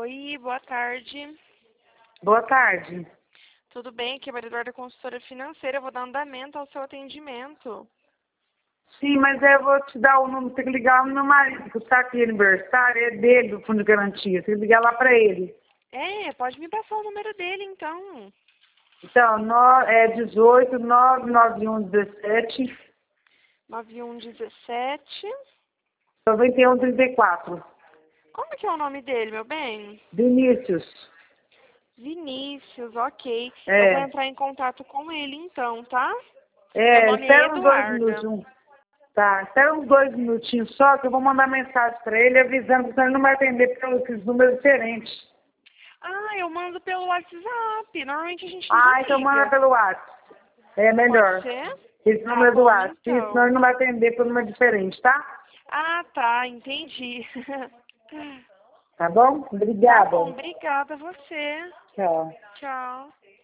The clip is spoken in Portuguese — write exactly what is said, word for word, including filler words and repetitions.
Oi, boa tarde. Boa tarde. Tudo bem? Aqui é a Maria Eduarda, consultora financeira. Eu vou dar andamento ao seu atendimento. Sim, mas eu vou te dar o número, tem que ligar no meu marido, que está aqui aniversário, é dele do Fundo de Garantia, tem que ligar lá para ele. É, pode me passar o número dele, então. Então, no, é dezoito, nove nove um, dezessete, nove um um sete. noventa e um, trinta e quatro. Como que é o nome dele, meu bem? Vinícius. Vinícius, ok. Eu vou É, entrar em contato com ele, então, tá? Meu é, nome é espera uns dois Eduarda. minutos. Tá, espera uns dois minutinhos só, que eu vou mandar mensagem para ele avisando que ele não vai atender pelos números diferentes. Ah, eu mando pelo WhatsApp. Normalmente a gente não Ah, então manda liga. pelo WhatsApp. É Pode melhor. ser? Esse Tá número é do bom, WhatsApp, senão ele então. não vai atender por número diferente, tá? Ah, tá, entendi. Tá bom? Tá bom, Obrigada. obrigada a você. Tchau. Tchau.